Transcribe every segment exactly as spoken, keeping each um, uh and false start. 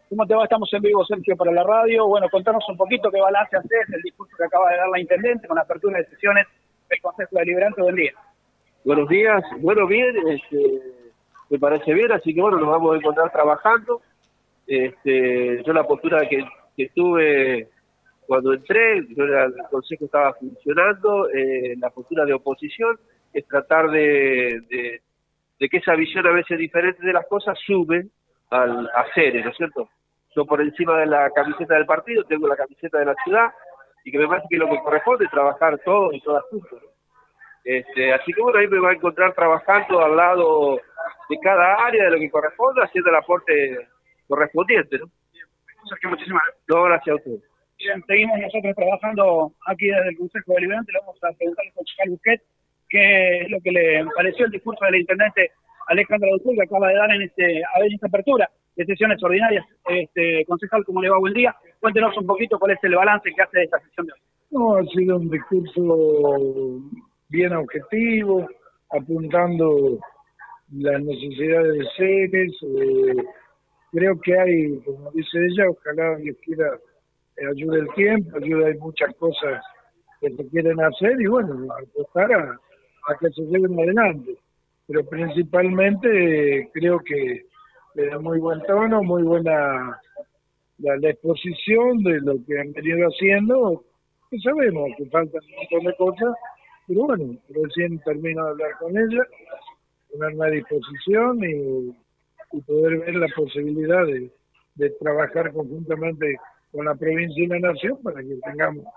¿Cómo te va? Estamos en vivo, Sergio, para la radio. Bueno, contanos un poquito qué balance haces del discurso que acaba de dar la Intendente con la apertura de sesiones del Consejo Deliberante. Buen día. Buenos días. Bueno, bien, este, me parece bien, así que bueno, nos vamos a encontrar trabajando. Este, yo la postura que, que tuve cuando entré, yo era, el Consejo estaba funcionando, eh, la postura de oposición es tratar de, de, de que esa visión a veces diferente de las cosas sube al hacer, ¿no es cierto? Yo por encima de la camiseta del partido tengo la camiseta de la ciudad y que me parece que lo que corresponde es trabajar todos y todas juntos, ¿no? Este, así que bueno, ahí me va a encontrar trabajando al lado de cada área de lo que corresponde, haciendo el aporte correspondiente, ¿no? Sergio, muchísimas gracias. No, gracias a ustedes. Bien, seguimos nosotros trabajando aquí desde el Consejo Deliberante. Le vamos a preguntar al concejal Busquet qué es lo que le pareció el discurso del Intendente Alejandro Dupuy, que acaba de dar en, este, en esta apertura de sesiones ordinarias. Este, concejal, ¿cómo le va? Buen día. Cuéntenos un poquito cuál es el balance que hace de esta sesión de hoy. No, ha sido un discurso bien objetivo, apuntando las necesidades de seres. Eh, creo que hay, como dice ella, ojalá Dios quiera eh, ayude el tiempo, ayuda, hay muchas cosas que se quieren hacer y bueno, apostar a, a que se lleven adelante. Pero principalmente eh, creo que le da muy buen tono, muy buena la, la exposición de lo que han venido haciendo, que sabemos que faltan un montón de cosas, pero bueno, recién termino de hablar con ella, ponerme a disposición y, y poder ver la posibilidad de, de trabajar conjuntamente con la provincia y la nación para que tengamos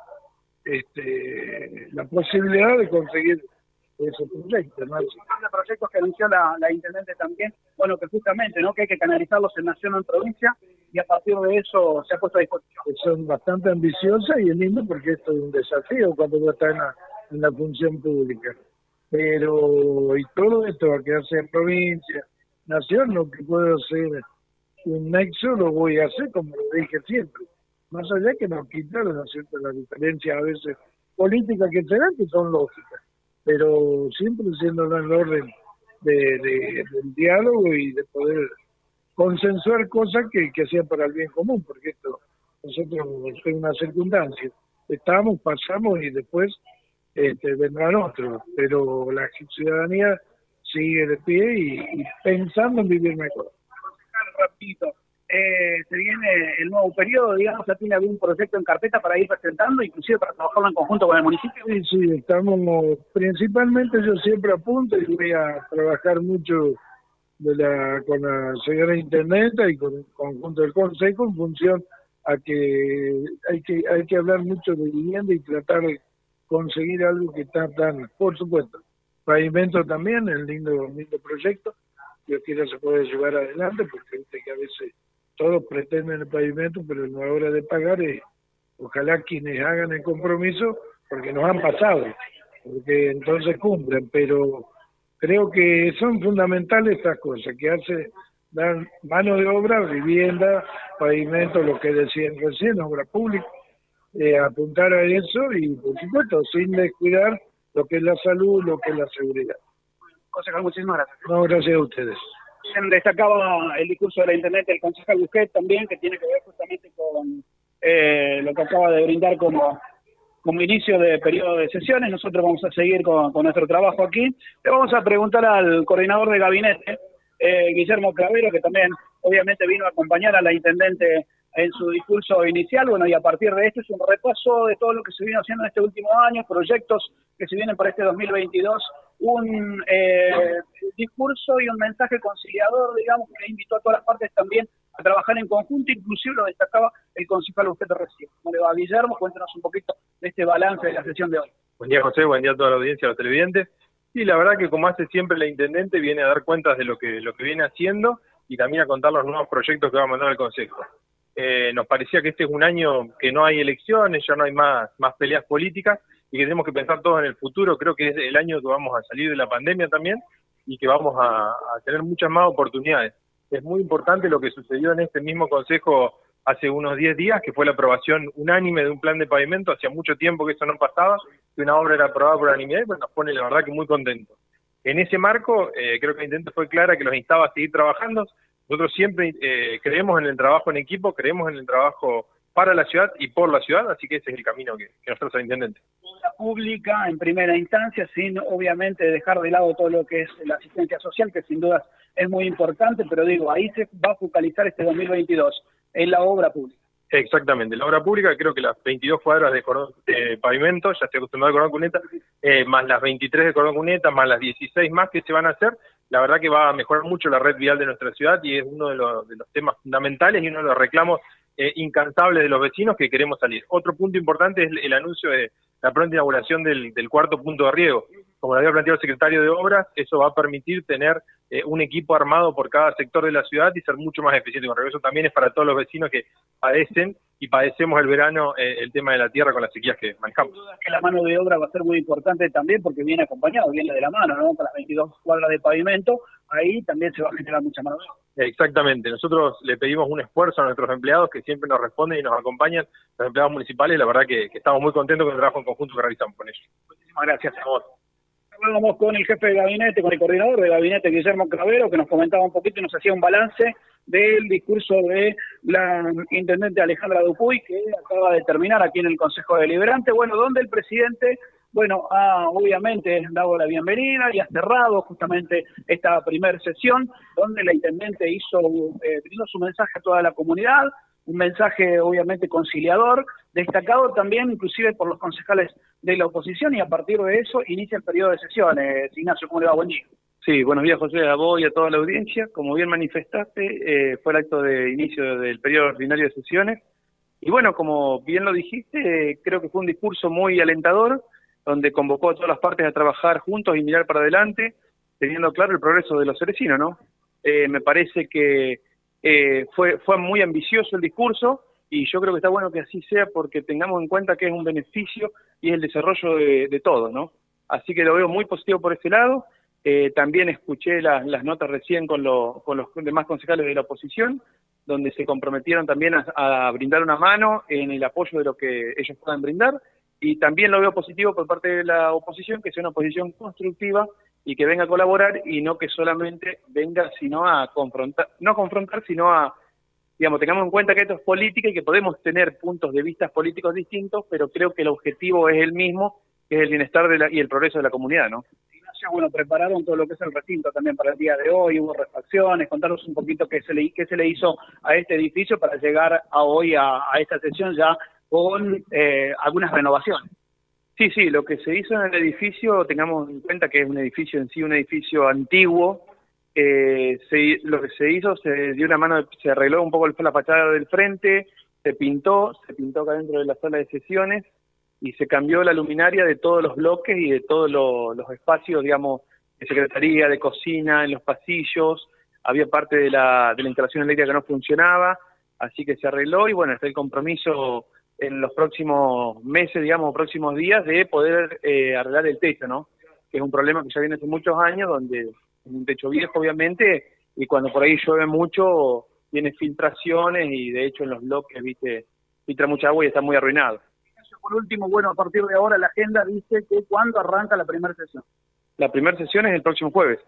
este, la posibilidad de conseguir esos proyectos, ¿no? Un montón de proyectos que anunció la, la Intendente también, bueno, que justamente, ¿no?, que hay que canalizarlos en nación o en provincia, y a partir de eso se ha puesto a disposición. Que son bastante ambiciosas y es lindo porque esto es un desafío cuando uno está en la, en la función pública. Pero, y todo esto a quedarse en provincia, nación, lo que puedo hacer un nexo lo voy a hacer como lo dije siempre. Más allá que nos quitaron, ¿no es cierto?, las diferencias a veces políticas que se dan, que son lógicas, pero siempre siendo en el orden de, de, del diálogo y de poder consensuar cosas que, que sean para el bien común, porque esto nosotros es una circunstancia. Estamos, pasamos y después este, vendrán otros, pero la ciudadanía sigue de pie y, y pensando en vivir mejor. Rapidito, eh, se viene el nuevo periodo, digamos, ¿ya tiene algún proyecto en carpeta para ir presentando, inclusive para trabajarlo en conjunto con el municipio? Sí, sí, estamos, principalmente yo siempre apunto y voy a trabajar mucho de la con la señora Intendenta y con el conjunto del Consejo en función a que hay que hay que hablar mucho de vivienda y tratar de conseguir algo que está tan, por supuesto, pavimento también, el lindo, lindo proyecto, Dios quiera se puede llevar adelante, porque viste que a veces todos pretenden el pavimento, pero en la hora de pagar, eh, ojalá quienes hagan el compromiso, porque nos han pasado, porque entonces cumplen, pero creo que son fundamentales estas cosas, que hace dar mano de obra, vivienda, pavimento, lo que decían recién, obra pública, eh, apuntar a eso y, por supuesto, sin descuidar lo que es la salud, lo que es la seguridad. Concejal, muchísimas gracias. No, gracias a ustedes. Bien, destacaba el discurso de la Intendente, el concejal Busquet también, que tiene que ver justamente con eh, lo que acaba de brindar como, como inicio de periodo de sesiones. Nosotros vamos a seguir con, con nuestro trabajo aquí. Le vamos a preguntar al coordinador de gabinete, eh, Guillermo Clavero, que también obviamente vino a acompañar a la Intendente en su discurso inicial. Bueno, y a partir de esto es un repaso de todo lo que se vino haciendo en este último año, proyectos que se vienen para este dos mil veintidós, un eh, discurso y un mensaje conciliador, digamos, que invitó a todas las partes también a trabajar en conjunto, inclusive lo destacaba el concejal Busquet recién. ¿Cómo le va, Guillermo? Cuéntanos un poquito de este balance de la sesión de hoy. Buen día, José, buen día a toda la audiencia, a los televidentes. Sí, la verdad que como hace siempre la Intendente, viene a dar cuentas de lo que, lo que viene haciendo y también a contar los nuevos proyectos que va a mandar al Consejo. Eh, nos parecía que este es un año que no hay elecciones, ya no hay más, más peleas políticas y que tenemos que pensar todos en el futuro. Creo que es el año que vamos a salir de la pandemia también y que vamos a, a tener muchas más oportunidades. Es muy importante lo que sucedió en este mismo Consejo hace unos diez días, que fue la aprobación unánime de un plan de pavimento. Hacía mucho tiempo que eso no pasaba, que una obra era aprobada por unanimidad y bueno, nos pone la verdad que muy contentos. En ese marco, eh, creo que la Intendente fue clara que los instaba a seguir trabajando. Nosotros siempre eh, creemos en el trabajo en equipo, creemos en el trabajo para la ciudad y por la ciudad, así que ese es el camino que, que nos traza el intendente. Obra pública en primera instancia, sin obviamente dejar de lado todo lo que es la asistencia social, que sin duda es muy importante, pero digo, ahí se va a focalizar este dos mil veintidós, en la obra pública. Exactamente, la obra pública, creo que las veintidós cuadras de cordón de pavimento, ya estoy acostumbrado al cordón cuneta, eh, más las veintitrés de cordón cuneta, más las dieciséis más que se van a hacer, la verdad que va a mejorar mucho la red vial de nuestra ciudad y es uno de los, de los temas fundamentales y uno de los reclamos eh, incansables de los vecinos que queremos salir. Otro punto importante es el, el anuncio de la pronta inauguración del, del cuarto punto de riego. Como lo había planteado el secretario de Obras, eso va a permitir tener eh, un equipo armado por cada sector de la ciudad y ser mucho más eficiente. Con eso también es para todos los vecinos que padecen y padecemos el verano eh, el tema de la tierra con las sequías que manejamos. Sin duda que la mano de obra va a ser muy importante también porque viene acompañado, viene de la mano, ¿no? Con las veintidós cuadras de pavimento, ahí también se va a generar mucha mano de obra. Exactamente, nosotros le pedimos un esfuerzo a nuestros empleados que siempre nos responden y nos acompañan, los empleados municipales, la verdad que, que estamos muy contentos con el trabajo en conjunto que realizamos con ellos. Muchísimas gracias a vos. Hablábamos con el jefe de gabinete, con el coordinador de gabinete, Guillermo Cravero, que nos comentaba un poquito y nos hacía un balance del discurso de la intendente Alejandra Dupuy, que acaba de terminar aquí en el Consejo Deliberante, bueno, donde el presidente, bueno, ha obviamente dado la bienvenida y ha cerrado justamente esta primera sesión, donde la intendente hizo, eh, brindó su mensaje a toda la comunidad, un mensaje obviamente conciliador, destacado también inclusive por los concejales de la oposición, y a partir de eso inicia el periodo de sesiones. Ignacio, ¿cómo le va? Buen día. Sí, buenos días, José, a vos y a toda la audiencia. Como bien manifestaste, eh, fue el acto de inicio del periodo ordinario de sesiones. Y bueno, como bien lo dijiste, eh, creo que fue un discurso muy alentador, donde convocó a todas las partes a trabajar juntos y mirar para adelante, teniendo claro el progreso de los cerecinos, ¿no? Eh, me parece que eh, fue, fue muy ambicioso el discurso, y yo creo que está bueno que así sea porque tengamos en cuenta que es un beneficio y es el desarrollo de, de todos, ¿no? Así que lo veo muy positivo por ese lado. Eh, también escuché la, las notas recién con, lo, con los demás concejales de la oposición, donde se comprometieron también a, a brindar una mano en el apoyo de lo que ellos puedan brindar, y también lo veo positivo por parte de la oposición, que sea una oposición constructiva y que venga a colaborar y no que solamente venga sino a confrontar, no a confrontar, sino a, digamos, tengamos en cuenta que esto es política y que podemos tener puntos de vista políticos distintos, pero creo que el objetivo es el mismo, que es el bienestar de la, y el progreso de la comunidad, ¿no? Ignacio, bueno, prepararon todo lo que es el recinto también para el día de hoy, hubo refacciones, contanos un poquito qué se le, qué se le hizo a este edificio para llegar a hoy a, a esta sesión ya con eh, algunas renovaciones. Sí, sí, lo que se hizo en el edificio, tengamos en cuenta que es un edificio en sí, un edificio antiguo. Eh, se, lo que se hizo, se dio una mano, se arregló un poco la fachada del frente, se pintó, se pintó acá dentro de la sala de sesiones y se cambió la luminaria de todos los bloques y de todos lo, los espacios, digamos, de secretaría, de cocina, en los pasillos. Había parte de la, de la instalación eléctrica que no funcionaba, así que se arregló y bueno, está el compromiso en los próximos meses, digamos, próximos días, de poder eh, arreglar el techo, ¿no? Que es un problema que ya viene hace muchos años, donde es un techo viejo, obviamente, y cuando por ahí llueve mucho, tiene filtraciones y de hecho en los bloques, viste, filtra mucha agua y está muy arruinado. Por último, bueno, a partir de ahora la agenda dice que ¿cuándo arranca la primera sesión? La primera sesión es el próximo jueves.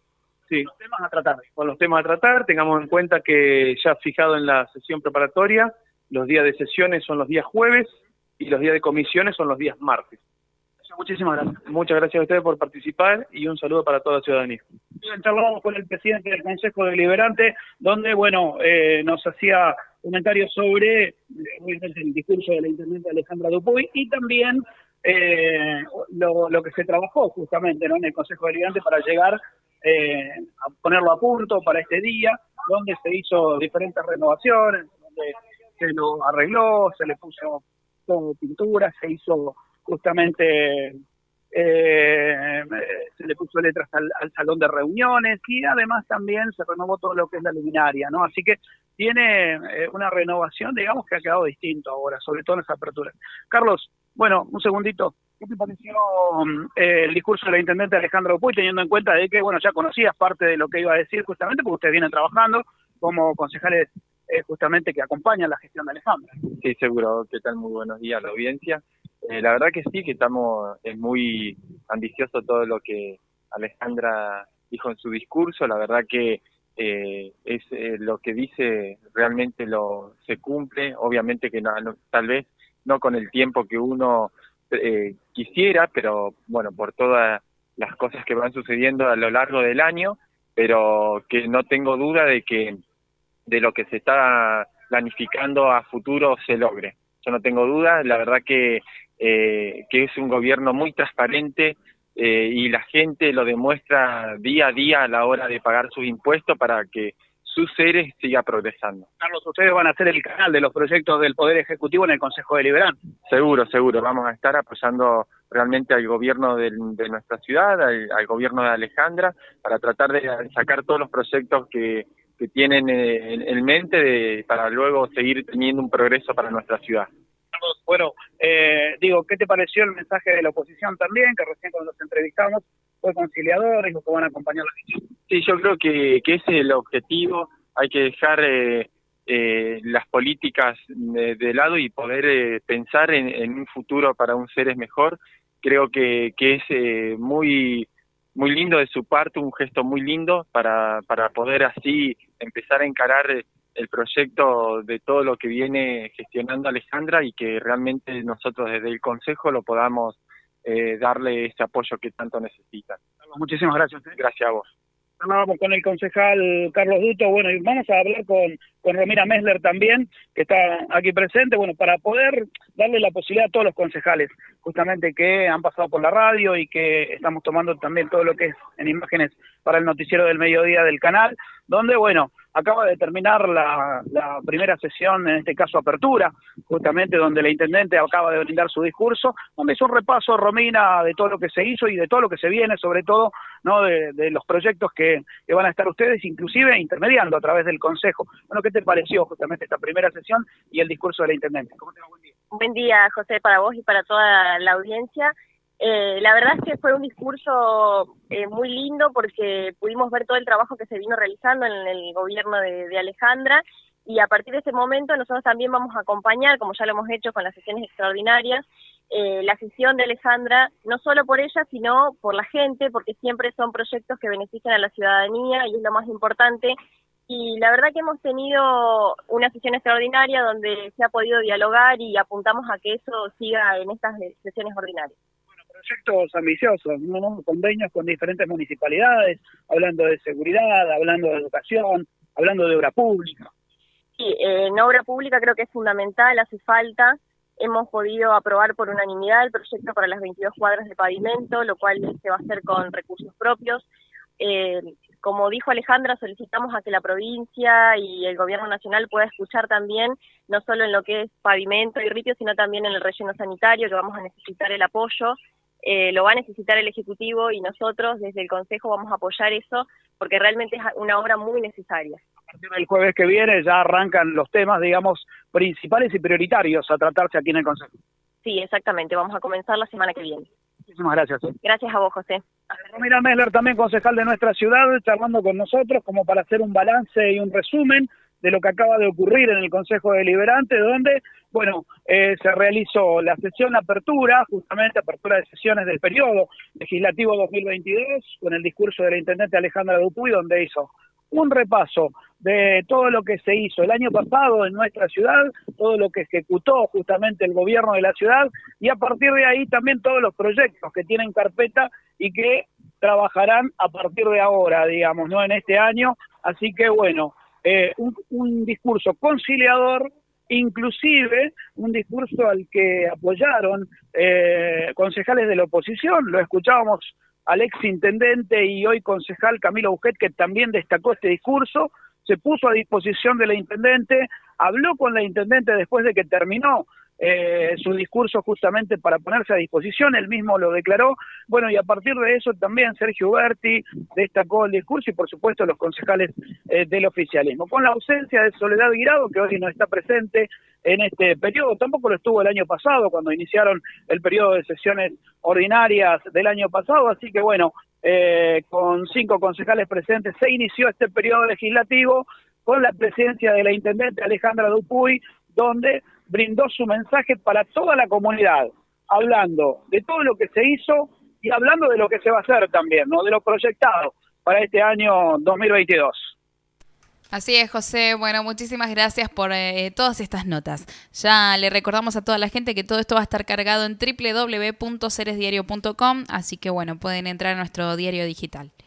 Sí. Los temas a tratar. Con los temas a tratar, tengamos en cuenta que ya fijado en la sesión preparatoria, los días de sesiones son los días jueves y los días de comisiones son los días martes. Muchísimas gracias. Muchas gracias a ustedes por participar y un saludo para toda la ciudadanía. Bien, charlamos con el presidente del Consejo Deliberante, donde, bueno, eh, nos hacía comentarios sobre obviamente, el discurso de la intendente Alejandra Dupuy y también eh, lo, lo que se trabajó justamente, ¿no?, en el Consejo Deliberante para llegar eh, a ponerlo a punto para este día, donde se hizo diferentes renovaciones, donde se lo arregló, se le puso todo pintura, se hizo justamente, eh, se le puso letras al, al salón de reuniones y además también se renovó todo lo que es la luminaria, ¿no? Así que tiene eh, una renovación, digamos, que ha quedado distinto ahora, sobre todo en las aperturas. Carlos, bueno, un segundito. ¿Qué te pareció eh, el discurso de la intendente Alejandra Dupuy, teniendo en cuenta de que, bueno, ya conocías parte de lo que iba a decir justamente porque ustedes vienen trabajando como concejales eh, justamente que acompañan la gestión de Alejandra? Sí, seguro. ¿Qué tal? Muy buenos días a la audiencia. Eh, la verdad que sí, que estamos, es muy ambicioso todo lo que Alejandra dijo en su discurso. La verdad que eh, es eh, lo que dice realmente lo se cumple, obviamente que no, no, tal vez no con el tiempo que uno eh, quisiera, pero bueno, por todas las cosas que van sucediendo a lo largo del año, pero que no tengo duda de que de lo que se está planificando a futuro se logre. Yo no tengo duda, la verdad que, eh, que es un gobierno muy transparente, eh, y la gente lo demuestra día a día a la hora de pagar sus impuestos para que sus seres siga progresando. Carlos, ustedes van a ser el canal de los proyectos del Poder Ejecutivo en el Consejo Deliberante. Seguro, seguro, vamos a estar apoyando realmente al gobierno de, de nuestra ciudad, al, al gobierno de Alejandra, para tratar de sacar todos los proyectos que, que tienen en, en mente de, para luego seguir teniendo un progreso para nuestra ciudad. Bueno, eh, digo, ¿qué te pareció el mensaje de la oposición también, que recién cuando los entrevistamos fue conciliador, dijo que van a acompañar la gestión? Sí, yo creo que, que ese es el objetivo, hay que dejar eh, eh, las políticas de, de lado y poder eh, pensar en, en un futuro para un Ceres mejor. Creo que, que es eh, muy muy lindo de su parte, un gesto muy lindo para, para poder así empezar a encarar el proyecto de todo lo que viene gestionando Alejandra y que realmente nosotros desde el Consejo lo podamos eh, darle ese apoyo que tanto necesitan. Muchísimas gracias. ¿eh? Gracias a vos. Hablábamos con el concejal Carlos Duto, bueno, y vamos a hablar con, con Romina Messler también, que está aquí presente, bueno, para poder darle la posibilidad a todos los concejales, justamente que han pasado por la radio y que estamos tomando también todo lo que es en imágenes para el noticiero del mediodía del canal, donde, bueno, acaba de terminar la, la primera sesión, en este caso apertura, justamente donde la intendente acaba de brindar su discurso, donde hizo un repaso, Romina, de todo lo que se hizo y de todo lo que se viene, sobre todo, ¿no? de, de los proyectos que, que van a estar ustedes, inclusive intermediando a través del Consejo. Bueno, ¿qué te pareció justamente esta primera sesión y el discurso de la intendente? ¿Cómo te va? Buen día. Buen día, José, para vos y para toda la audiencia. Eh, la verdad es que fue un discurso eh, muy lindo porque pudimos ver todo el trabajo que se vino realizando en el gobierno de, de Alejandra, y a partir de ese momento nosotros también vamos a acompañar, como ya lo hemos hecho con las sesiones extraordinarias, eh, la sesión de Alejandra, no solo por ella, sino por la gente, porque siempre son proyectos que benefician a la ciudadanía y es lo más importante. Y la verdad que hemos tenido una sesión extraordinaria donde se ha podido dialogar y apuntamos a que eso siga en estas sesiones ordinarias. Proyectos ambiciosos, ¿no? Convenios con diferentes municipalidades, hablando de seguridad, hablando de educación, hablando de obra pública. Sí, eh, en obra pública creo que es fundamental, hace falta. Hemos podido aprobar por unanimidad el proyecto para las veintidós cuadras de pavimento, lo cual se va a hacer con recursos propios. Eh, como dijo Alejandra, solicitamos a que la provincia y el gobierno nacional pueda escuchar también, no solo en lo que es pavimento y ripio, sino también en el relleno sanitario, que vamos a necesitar el apoyo. Eh, lo va a necesitar el Ejecutivo y nosotros desde el Consejo vamos a apoyar eso porque realmente es una obra muy necesaria. A partir del jueves que viene ya arrancan los temas, digamos, principales y prioritarios a tratarse aquí en el Consejo. Sí, exactamente, vamos a comenzar la semana que viene. Muchísimas gracias. ¿eh? Gracias a vos, José. Romina Messler, también concejal de nuestra ciudad, charlando con nosotros como para hacer un balance y un resumen de lo que acaba de ocurrir en el Consejo Deliberante, donde, bueno, eh, se realizó la sesión apertura, justamente apertura de sesiones del periodo legislativo dos mil veintidós, con el discurso de la intendente Alejandra Dupuy, donde hizo un repaso de todo lo que se hizo el año pasado en nuestra ciudad, todo lo que ejecutó justamente el gobierno de la ciudad, y a partir de ahí también todos los proyectos que tienen carpeta y que trabajarán a partir de ahora, digamos, no en este año. Así que, bueno, eh, un, un discurso conciliador, inclusive un discurso al que apoyaron eh, concejales de la oposición. Lo escuchábamos al ex intendente y hoy concejal Camilo Bujet, que también destacó este discurso, se puso a disposición de la intendente, habló con la intendente después de que terminó eh, su discurso justamente para ponerse a disposición, él mismo lo declaró. Bueno, y a partir de eso también Sergio Berti destacó el discurso y por supuesto los concejales eh, del oficialismo. Con la ausencia de Soledad Guirado, que hoy no está presente en este periodo, tampoco lo estuvo el año pasado cuando iniciaron el periodo de sesiones ordinarias del año pasado, así que bueno, eh, con cinco concejales presentes se inició este periodo legislativo con la presencia de la intendente Alejandra Dupuy, donde brindó su mensaje para toda la comunidad, hablando de todo lo que se hizo y hablando de lo que se va a hacer también, ¿no? De lo proyectado para este año dos mil veintidós. Así es, José. Bueno, muchísimas gracias por eh, todas estas notas. Ya le recordamos a toda la gente que todo esto va a estar cargado en doble u doble u doble u punto ceres diario punto com, así que bueno, pueden entrar a nuestro diario digital.